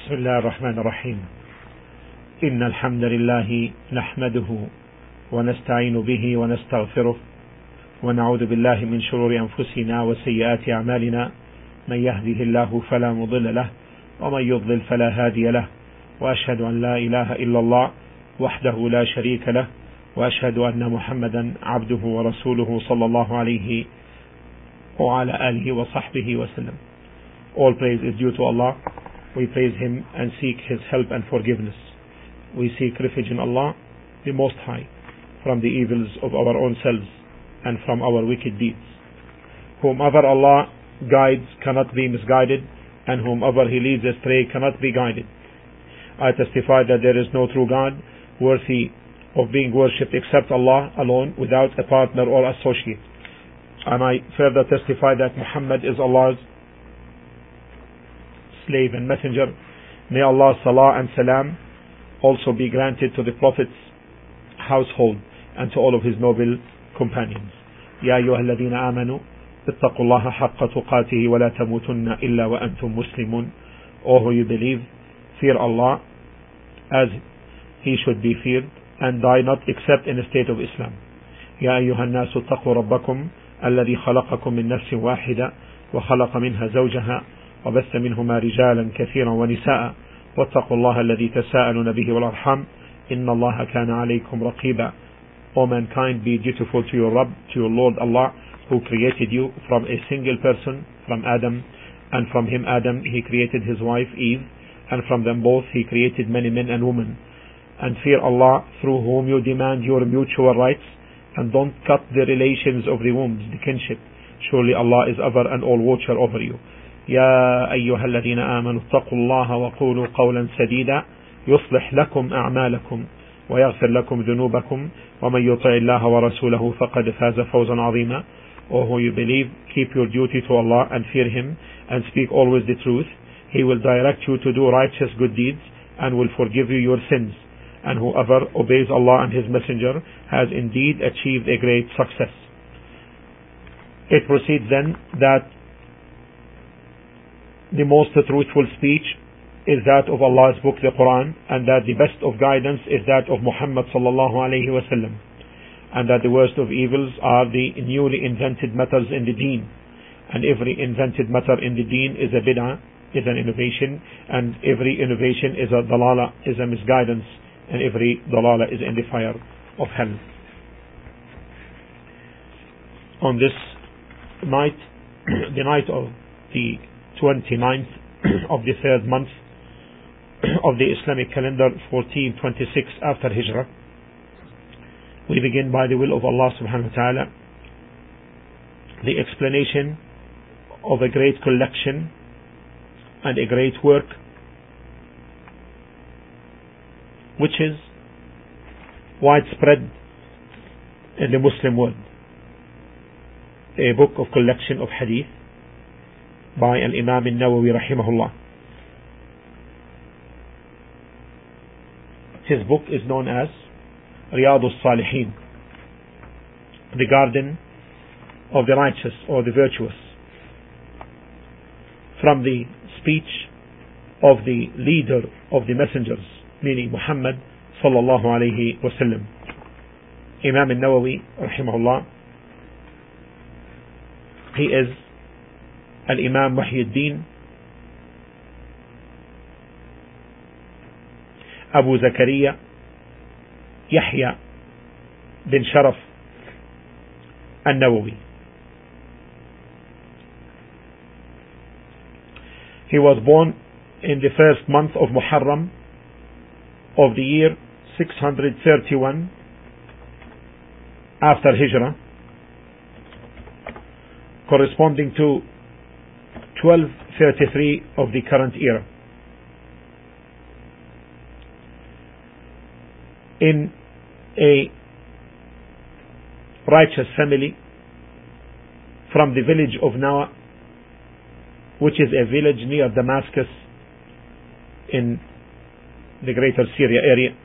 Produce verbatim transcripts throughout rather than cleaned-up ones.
بسم الله الرحمن الرحيم إن الحمد لله نحمده ونستعين به ونستغفره ونعوذ بالله من شرور أنفسنا وسيئات أعمالنا من يهده الله فلا مضل له ومن يضلل فلا هادي له وأشهد أن لا إله إلا الله وحده لا شريك له وأشهد أن محمدا عبده ورسوله صلى الله عليه وعلى آله وصحبه وسلم. All praise is due to Allah. We praise Him and seek His help and forgiveness. We seek refuge in Allah, the Most High, from the evils of our own selves and from our wicked deeds. Whomever Allah guides cannot be misguided, and whomever He leads astray cannot be guided. I testify that there is no true God worthy of being worshipped except Allah alone, without a partner or associate. And I further testify that Muhammad is Allah's slave and messenger. May Allah's salah and salam also be granted to the Prophet's household and to all of his noble companions. يا أيها الذين آمنوا اتقوا الله حق تقاته ولا تموتن إلا وأنتم مسلمون. O who you believe, fear Allah as He should be feared, and die not except in a state of Islam. يا أيها الناس اتقوا ربكم الذي خلقكم من نفس واحدة وخلق منها زوجها وبث منهما رجالا كثيرا ونساء واتقوا الله الذي تساءلون به والأرحام إن الله كان عليكم رقيبا. O mankind, be dutiful to your Rabb, to your Lord Allah, who created you from a single person, from Adam, and from him Adam He created his wife Eve, and from them both He created many men and women. And fear Allah, through whom you demand your mutual rights, and don't cut the relations of the wombs, the kinship. Surely Allah is ever and all watcher over you. يا أيها الذين آمنوا اتقوا الله وقولوا قولا سديدا يصلح لكم أعمالكم ويغفر لكم ذنوبكم ومن يطع الله ورسوله فقد فاز فوزا عظيما. O who you believe, keep your duty to Allah and fear Him, and speak always the truth. He will direct you to do righteous good deeds and will forgive you your sins. And whoever obeys Allah and His Messenger has indeed achieved a great success. It proceeds then that the most truthful speech is that of Allah's book, the Quran, and that the best of guidance is that of Muhammad sallallahu alayhi wa sallam, and that the worst of evils are the newly invented matters in the deen, and every invented matter in the deen is a bid'ah, is an innovation, and every innovation is a dalala, is a misguidance, and every dalala is in the fire of hell. On this night, the night of the twenty-ninth of the third month of the Islamic calendar, fourteen twenty-six after Hijrah, we begin by the will of Allah subhanahu wa ta'ala the explanation of a great collection and a great work which is widespread in the Muslim world, a book of collection of hadith by Al-Imam Al-Nawawi rahimahullah. His book is known as Riyadus Salihin, the garden of the righteous or the virtuous, from the speech of the leader of the messengers, meaning Muhammad sallallahu alayhi wa sallam. Imam Al-Nawawi rahimahullah, he is Al-Imam Muhyiddin Abu Zakaria Yahya bin Sharaf Al-Nawawi. He was born in the first month of Muharram of the year six hundred thirty-one after Hijrah, corresponding to twelve thirty-three of the current era, in a righteous family from the village of Nawa, which is a village near Damascus in the greater Syria area.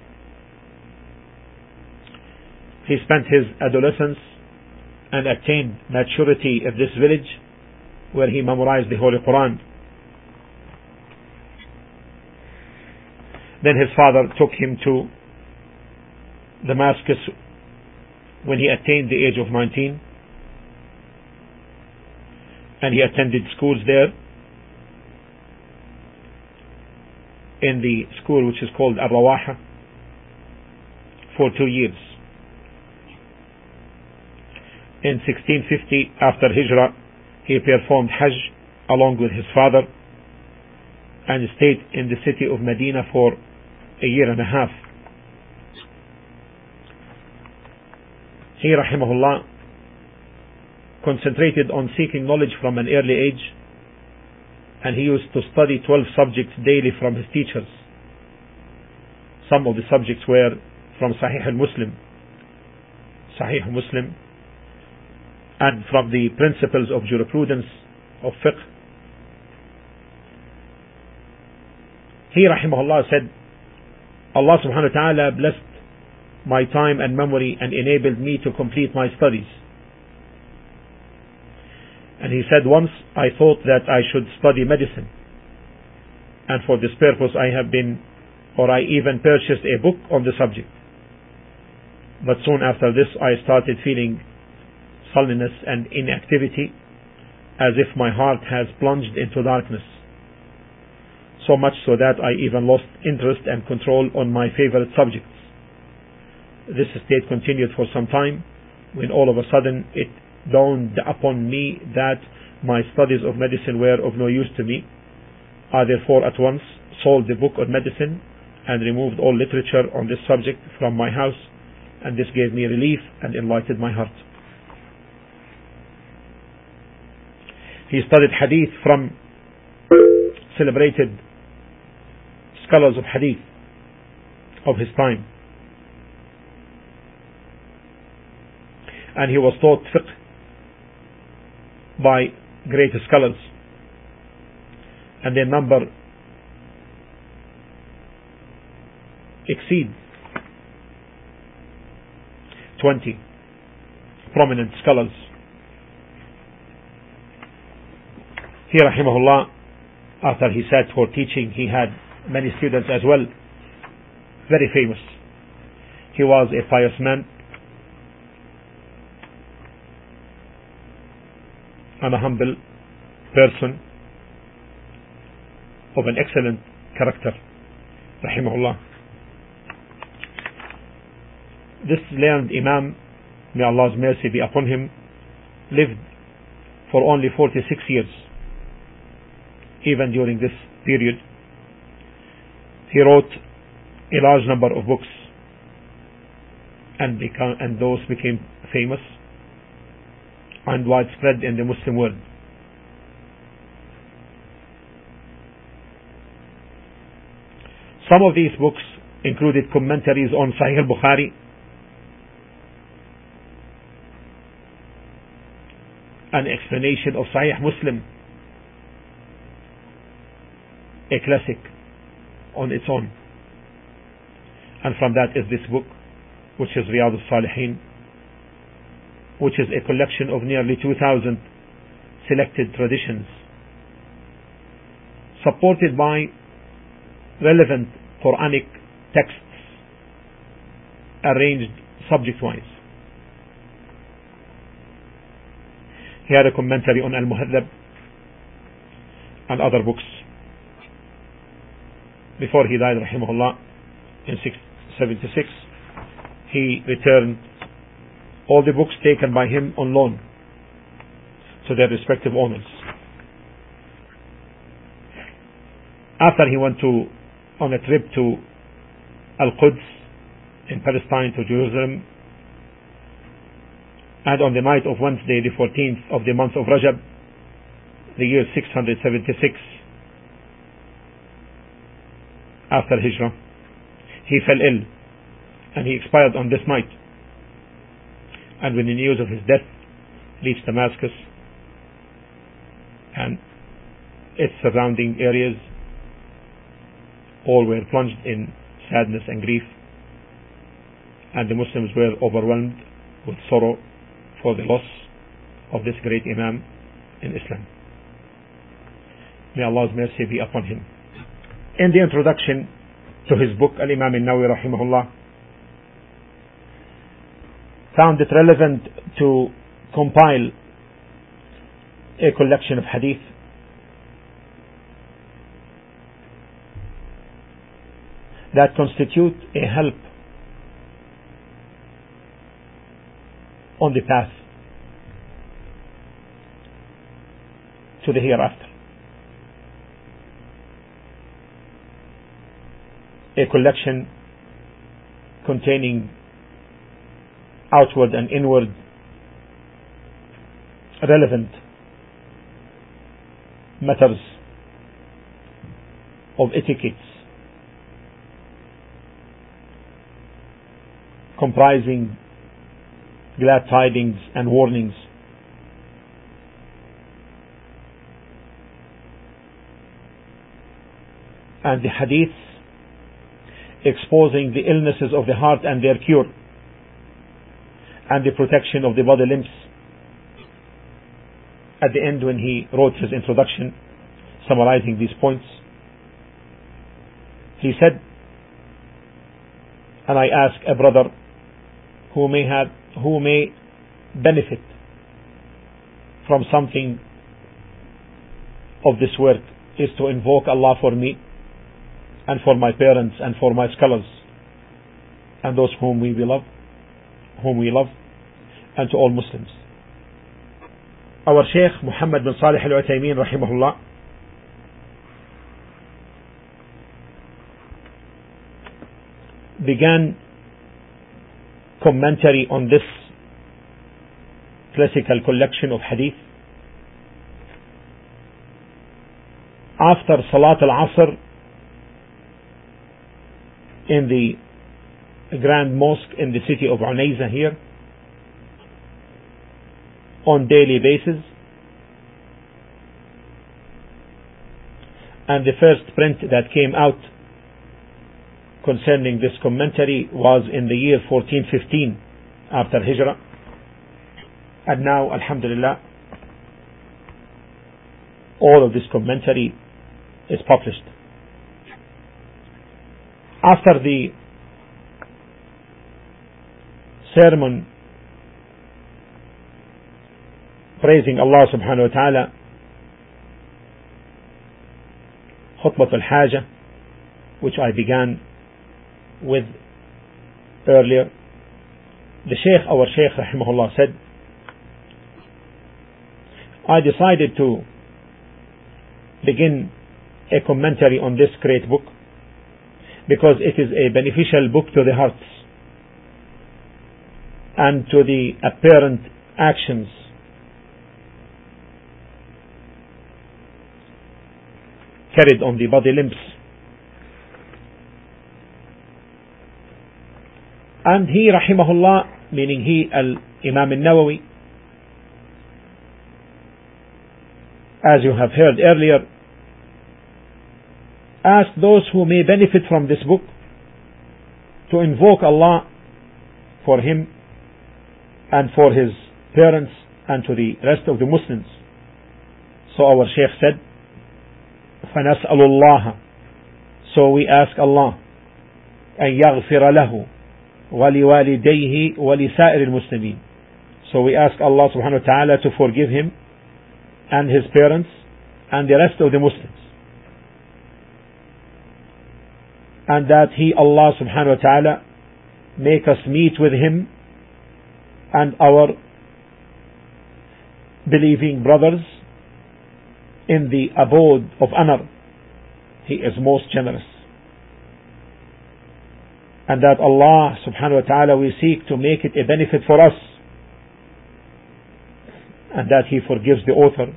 He spent his adolescence and attained maturity at this village, where he memorized the Holy Quran. Then his father took him to Damascus when he attained the age of nineteen, and he attended schools there, in the school which is called Al-Rawaha, for two years. In sixteen fifty, after Hijrah, he performed Hajj along with his father and stayed in the city of Medina for a year and a half. He, rahimahullah, concentrated on seeking knowledge from an early age, and he used to study twelve subjects daily from his teachers. Some of the subjects were from Sahih al-Muslim, Sahih Muslim, and from the principles of jurisprudence of fiqh. He, rahimahullah, said, Allah subhanahu wa ta'ala blessed my time and memory and enabled me to complete my studies. And he said, once I thought that I should study medicine, and for this purpose I have been, or I even purchased a book on the subject. But soon after this I started feeling sulkiness and inactivity, as if my heart has plunged into darkness, so much so that I even lost interest and control on my favorite subjects. This state continued for some time, when all of a sudden it dawned upon me that my studies of medicine were of no use to me. I therefore at once sold the book on medicine and removed all literature on this subject from my house, and this gave me relief and enlightened my heart. He studied hadith from celebrated scholars of hadith of his time, and he was taught fiqh by great scholars, and their number exceeds twenty prominent scholars. He, rahimahullah, after he sat for teaching, he had many students as well, very famous. He was a pious man and a humble person of an excellent character, rahimahullah. This learned Imam, may Allah's mercy be upon him, lived for only forty-six years. Even during this period, he wrote a large number of books, and become, and those became famous and widespread in the Muslim world. Some of these books included commentaries on Sahih al-Bukhari, an explanation of Sahih Muslim, a classic on its own, and from that is this book, which is Riyadh al-Salihin, which is a collection of nearly two thousand selected traditions, supported by relevant Quranic texts arranged subject-wise. He had a commentary on Al-Muhadhab and other books. Before he died, rahimahullah, in six seventy-six, he returned all the books taken by him on loan to their respective owners. After he went to on a trip to Al-Quds in Palestine, to Jerusalem, and on the night of Wednesday, the fourteenth of the month of Rajab, the year six hundred seventy-six after Hijrah, he fell ill and he expired on this night. And when the news of his death reached Damascus and its surrounding areas, all were plunged in sadness and grief, and the Muslims were overwhelmed with sorrow for the loss of this great Imam in Islam. May Allah's mercy be upon him. In the introduction, to his book, Al-Imam al-Nawawi rahimahullah, found it relevant to compile a collection of hadith that constitute a help on the path to the hereafter. A collection containing outward and inward relevant matters of etiquettes, comprising glad tidings and warnings, and the hadiths exposing the illnesses of the heart and their cure, and the protection of the body limbs. At the end, when he wrote his introduction summarizing these points, he said, and I ask a brother who may have who may benefit from something of this work is to invoke Allah for me and for my parents and for my scholars and those whom we love whom we love and to all Muslims. Our Shaykh Muhammad bin Salih al-Uthaymeen rahimahullah began commentary on this classical collection of hadith after Salat al-Asr in the Grand Mosque in the city of Unayza here on daily basis, and the first print that came out concerning this commentary was in the year fourteen fifteen after Hijrah, and now alhamdulillah all of this commentary is published. After the sermon praising Allah subhanahu wa ta'ala, Khutbat al-Haja, which I began with earlier, the Shaykh, our Shaykh rahimahullah said, I decided to begin a commentary on this great book because it is a beneficial book to the hearts and to the apparent actions carried on the body limbs. And he rahimahullah, meaning he al-Imam al-Nawawi, as you have heard earlier, asked those who may benefit from this book to invoke Allah for him and for his parents and to the rest of the Muslims. So our Shaykh said, فَنَسْأَلُ اللَّهَ, so we ask Allah, أَن يَغْفِرَ لَهُ وَلِوَالِدَيْهِ وَلِسَائِرِ الْمُسْلِمِينَ. So we ask Allah subhanahu wa ta'ala to forgive him and his parents and the rest of the Muslims, and that He, Allah subhanahu wa ta'ala, make us meet with Him and our believing brothers in the abode of honor. He is most generous. And that Allah subhanahu wa ta'ala, we seek to make it a benefit for us, and that He forgives the author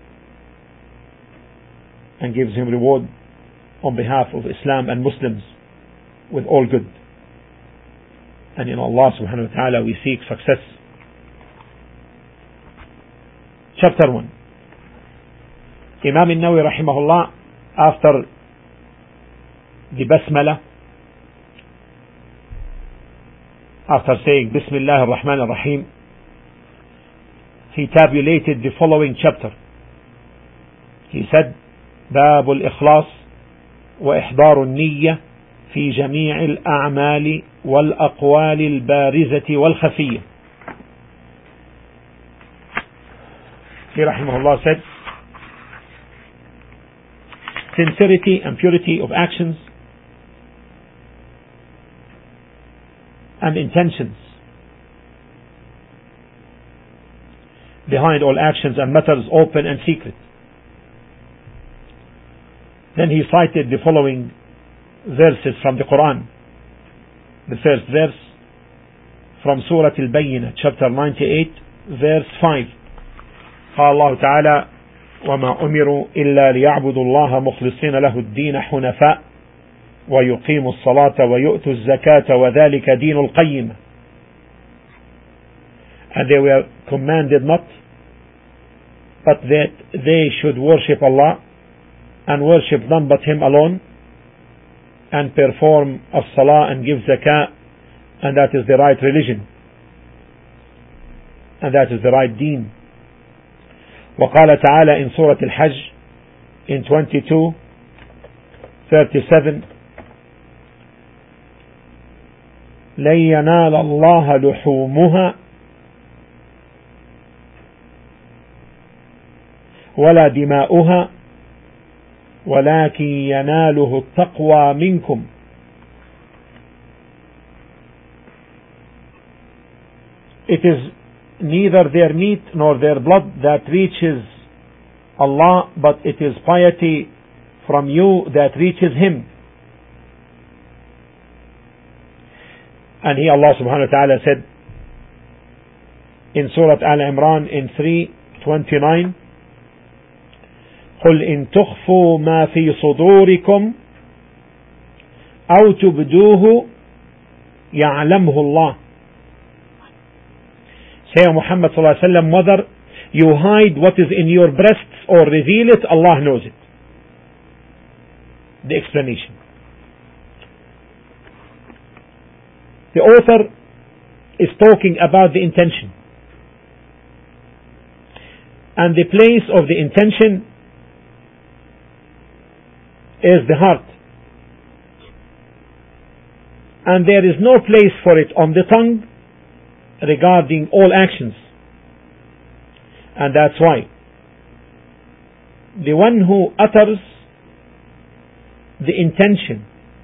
and gives him reward on behalf of Islam and Muslims with all good. And in Allah subhanahu wa ta'ala we seek success. Chapter one. Imam al-Nawawi rahimahullah, after the Basmala, after saying Bismillah ar-Rahman ar-Rahim, he tabulated the following chapter. He said, باب الإخلاص وإحضار النية في جميع الأعمال والأقوال البارزة والخفية. He rahimahullah said, sincerity and purity of actions and intentions behind all actions and matters, open and secret. Then he cited the following verses from the Quran. The first verse from Surah Al-Bayyinah, chapter ninety-eight, verse five. قال الله تعالى: وما أمروا إلا ليعبدوا الله مخلصين له الدين حنفاء ويقيموا الصلاة ويؤتوا الزكاة وذلك دين القيمة. And they were commanded not, but that they should worship Allah and worship none but Him alone, and perform as-salah and give zakah, and that is the right religion, and that is the right deen. وقال تعالى in Surah Al-Hajj in twenty-two thirty-seven: لن ينال الله لحومها ولا دماؤها ولكن يناله التقوى منكم. It is neither their meat nor their blood that reaches Allah, but it is piety from you that reaches Him. And He, Allah subhanahu wa ta'ala, said in Surah Al-Imran in three twenty-nine: قل إن تخفوا ما في صدوركم أو تبدوه يعلمه الله. Say, Muhammad sallallahu alaihi wasallam, whether you hide what is in your breasts or reveal it, Allah knows it. The explanation. The author is talking about the intention, and the place of the intention is the heart, and there is no place for it on the tongue regarding all actions. And that's why the one who utters the intention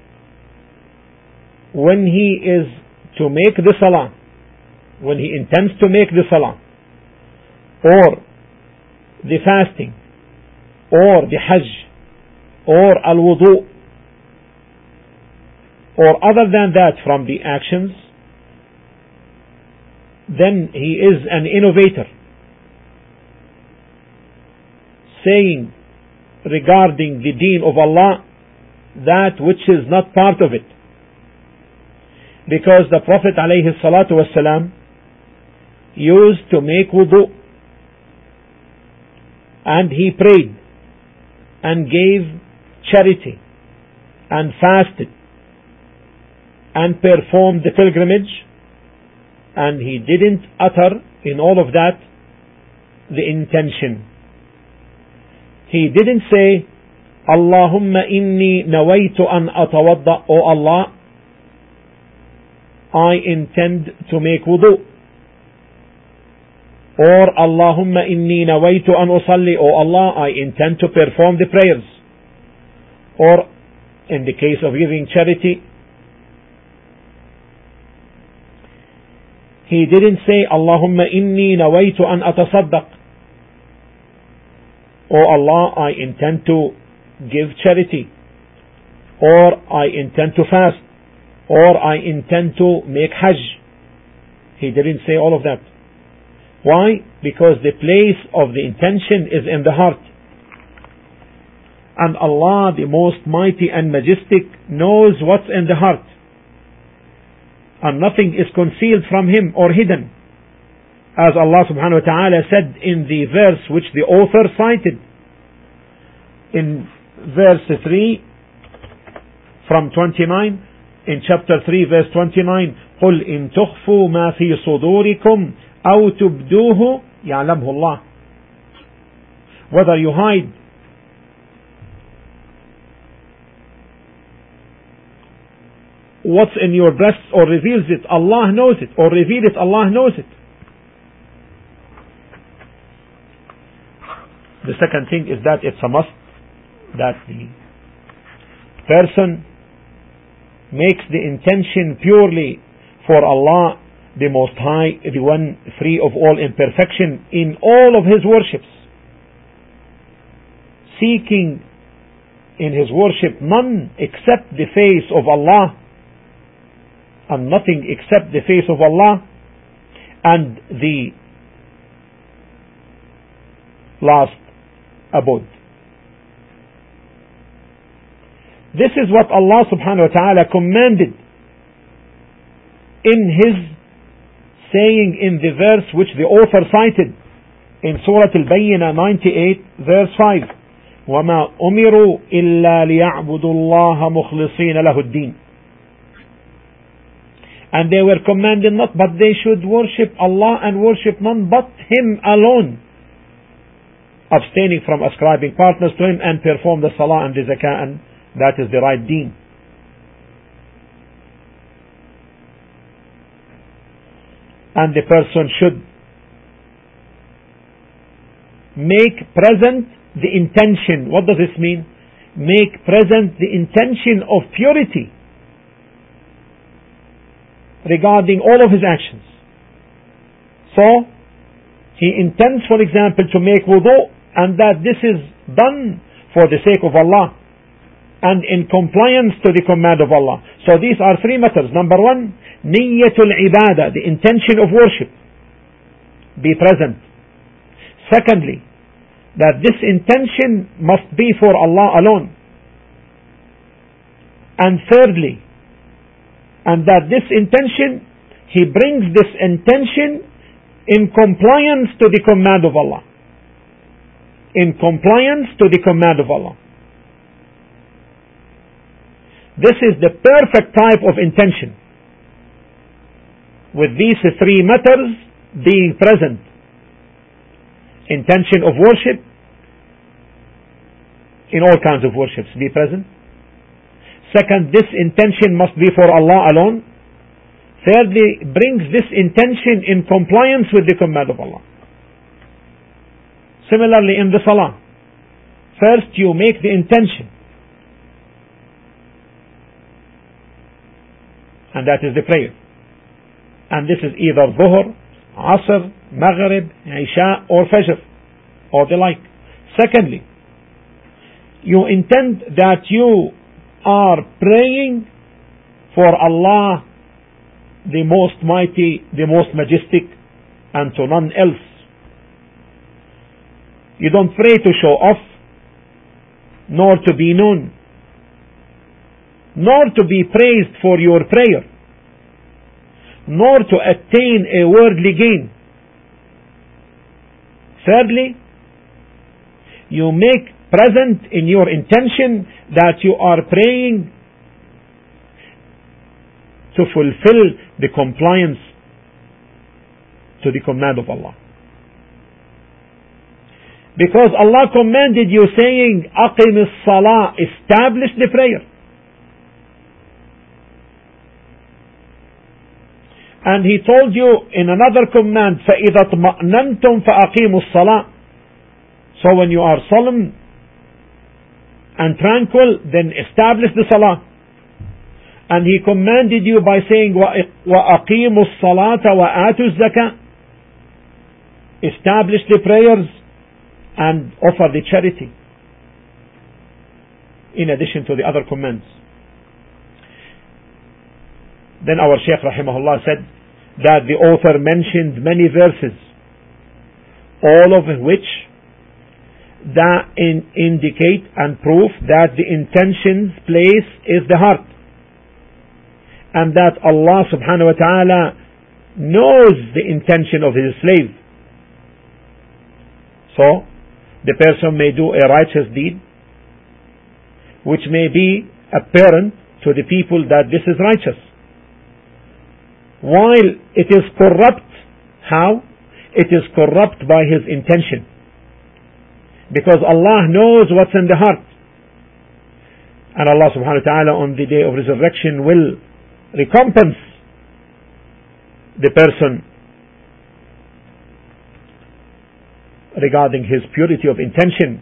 when he is to make the salah, when he intends to make the salah, or the fasting, or the hajj, or al-wudu, or other than that from the actions, then he is an innovator, saying regarding the deen of Allah that which is not part of it. Because the Prophet alayhi salatu wasalam used to make wudu, and he prayed and gave charity and fasted and performed the pilgrimage, and he didn't utter in all of that the intention. He didn't say, Allahumma inni nawaitu an atawadda, O Allah, I intend to make wudu. Or Allahumma inni nawaitu an usalli, O Allah, I intend to perform the prayers. Or in the case of giving charity, he didn't say, Allahumma inni nawaitu an atasaddaq, O Allah, I intend to give charity, or I intend to fast, or I intend to make hajj. He didn't say all of that. Why? Because the place of the intention is in the heart. And Allah, the most mighty and majestic, knows what's in the heart. And nothing is concealed from Him or hidden. As Allah subhanahu wa ta'ala said in the verse which the author cited, in verse three from twenty-nine, in chapter three verse twenty-nine, قُلْ إِن تُخْفُوا مَا فِي صُدُورِكُمْ أَوْ تُبْدُوهُ يَعْلَمْهُ اللَّهُ. Whether you hide what's in your breast or reveals it, Allah knows it, or reveal it, Allah knows it. The second thing is that it's a must that the person makes the intention purely for Allah the Most High, the one free of all imperfection, in all of his worships, seeking in his worship none except the face of Allah, and nothing except the face of Allah, and the last abode. This is what Allah subhanahu wa ta'ala commanded in his saying in the verse which the author cited in Surah Al-Bayyinah ninety-eight verse five, وَمَا أُمِرُوا إِلَّا لِيَعْبُدُوا اللَّهَ مُخْلِصِينَ لَهُ الدِّينَ. And they were commanded not, but they should worship Allah and worship none but Him alone, abstaining from ascribing partners to Him, and perform the salah and the zakah, and that is the right deen. And the person should make present the intention. What does this mean? Make present the intention of purity regarding all of his actions. So, he intends, for example, to make wudu, and that this is done for the sake of Allah and in compliance to the command of Allah. So these are three matters. Number one, niyyatul ibadah, the intention of worship, be present. Secondly, that this intention must be for Allah alone. And thirdly, and that this intention, he brings this intention in compliance to the command of Allah. In compliance to the command of Allah. This is the perfect type of intention, with these three matters being present. Intention of worship, in all kinds of worships, be present. Second, this intention must be for Allah alone. Thirdly, brings this intention in compliance with the command of Allah. Similarly, in the salah, first you make the intention, and that is the prayer. And this is either Dhuhr, Asr, Maghrib, Isha, or Fajr, or the like. Secondly, you intend that you are praying for Allah, the most mighty, the most majestic, and to none else. You don't pray to show off, nor to be known, nor to be praised for your prayer, nor to attain a worldly gain. Thirdly, you make present in your intention that you are praying to fulfill the compliance to the command of Allah. Because Allah commanded you, saying, أقم الصلاة, establish the prayer. And He told you in another command, فَإِذَا اطْمَأْنَنْتُمْ فَأَقِيمُوا الصَّلَاةِ. So when you are solemn and tranquil, then establish the salah. And He commanded you by saying, وَأَقِيمُوا الصَّلَاةَ وَآتُوا الزَّكَاةَ. Establish the prayers and offer the charity, in addition to the other commands. Then our Shaykh rahimahullah said that the author mentioned many verses, all of which that in indicate and prove that the intention's place is the heart, and that Allah subhanahu wa ta'ala knows the intention of His slave. So the person may do a righteous deed which may be apparent to the people that this is righteous, while it is corrupt. How? It is corrupt by his intention, because Allah knows what's in the heart, and Allah subhanahu wa ta'ala on the day of resurrection will recompense the person regarding his purity of intention.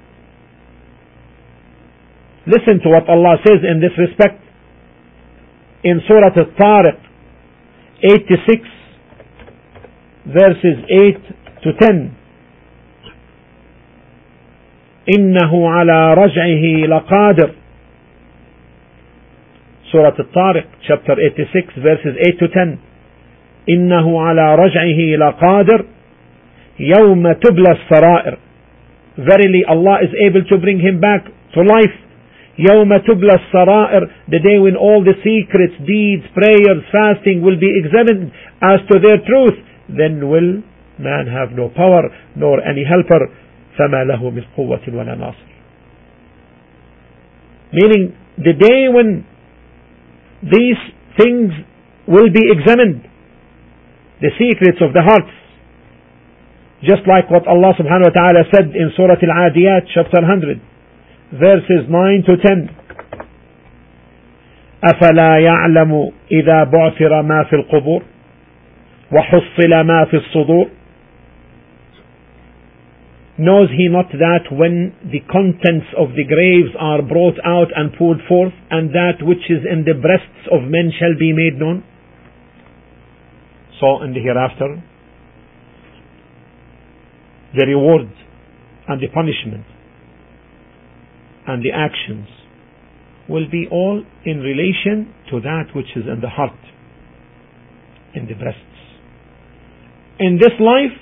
Listen to what Allah says in this respect in Surah Al-Tariq eighty-six verses eight to ten. إنه على رجعه لقادر. Surah Al-Tariq chapter eighty-six verses eight to ten. إنه على رجعه لقادر يوم تبلى السرائر. Verily Allah is able to bring him back to life. يوم تبلى السرائر, the day when all the secrets, deeds, prayers, fasting will be examined as to their truth. Then will man have no power nor any helper. فما له من قوة ولا ناصر. Meaning the day when these things will be examined, the secrets of the hearts, just like what Allah subhanahu wa ta'ala said in Surah Al-Adiyat chapter one hundred verses nine to ten. أفلا يعلم إذا بعثر ما في القبور وحصل ما في الصدور. Knows he not that when the contents of the graves are brought out and poured forth, and that which is in the breasts of men shall be made known? So in the hereafter, the reward and the punishment and the actions will be all in relation to that which is in the heart, in the breasts. In this life,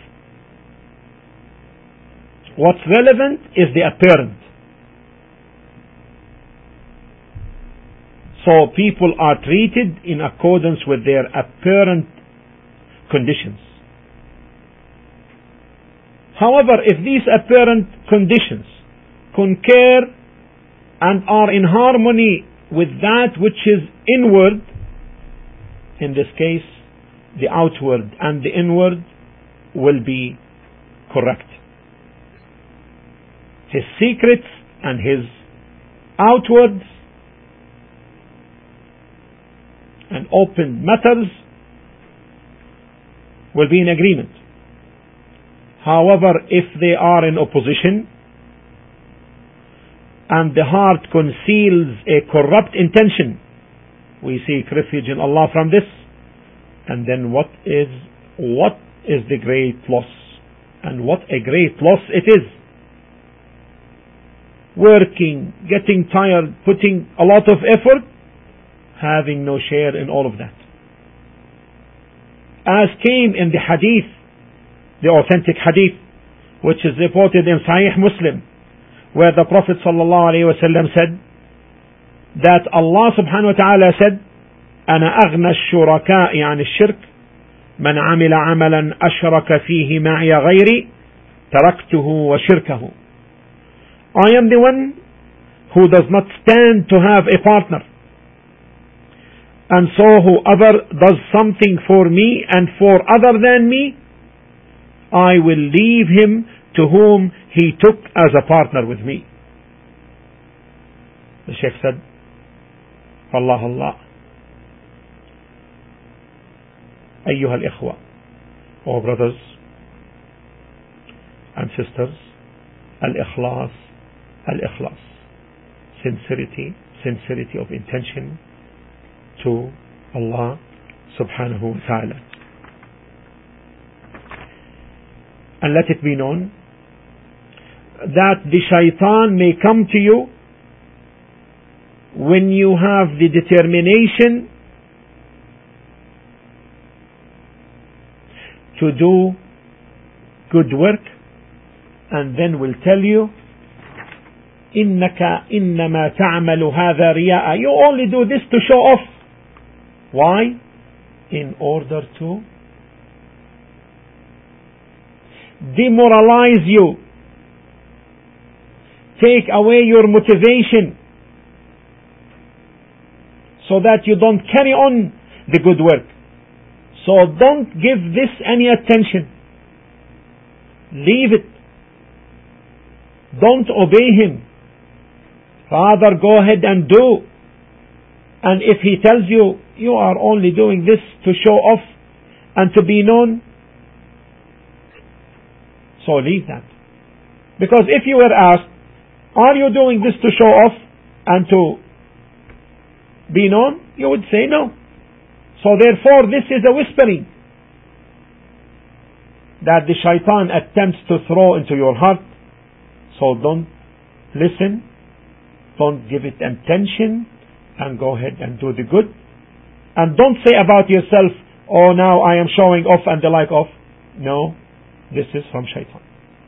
what's relevant is the apparent. So people are treated in accordance with their apparent conditions. However, if these apparent conditions concur and are in harmony with that which is inward, in this case, the outward and the inward will be correct. His secrets and his outwards and open matters will be in agreement. However, if they are in opposition and the heart conceals a corrupt intention, we seek refuge in Allah from this. And then what is what is the great loss? And what a great loss it is. Working, getting tired, putting a lot of effort, having no share in all of that. As came in the hadith, the authentic hadith, which is reported in Sahih Muslim, where the Prophet sallallahu alaihi wasallam said that Allah subhanahu wa ta'ala said, أنا أغنى الشركاء عن الشرك من عمل عملا أشرك فيه معي غيري تركته وشركه. I am the one who does not stand to have a partner, and so whoever does something for me and for other than me, I will leave him to whom he took as a partner with me. The Sheikh said, Allah Allah. أيها الإخوة, O brothers and sisters, Al-Ikhlas, Al-Ikhlas, sincerity, sincerity of intention to Allah subhanahu wa ta'ala. And let it be known that the shaitan may come to you when you have the determination to do good work, and then will tell you, إنك إنما تعمل هذا رياء. You only do this to show off. Why? In order to demoralize you, take away your motivation, so that you don't carry on the good work. So don't give this any attention. Leave it. Don't obey him. Rather, go ahead and do. And if he tells you, you are only doing this to show off and to be known, so leave that. Because if you were asked, are you doing this to show off and to be known? You would say no. So therefore this is a whispering that the shaitan attempts to throw into your heart. So don't listen, don't give it attention, and go ahead and do the good. And don't say about yourself, oh, now I am showing off and the like of. No, this is from shaitan.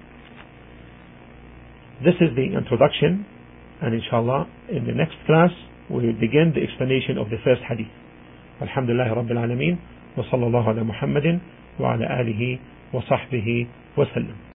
This is the introduction, and inshallah in the next class we will begin the explanation of the first hadith. Alhamdulillah Rabbil Alameen, wa sallallahu ala Muhammadin wa ala alihi wa sahbihi wa sallam.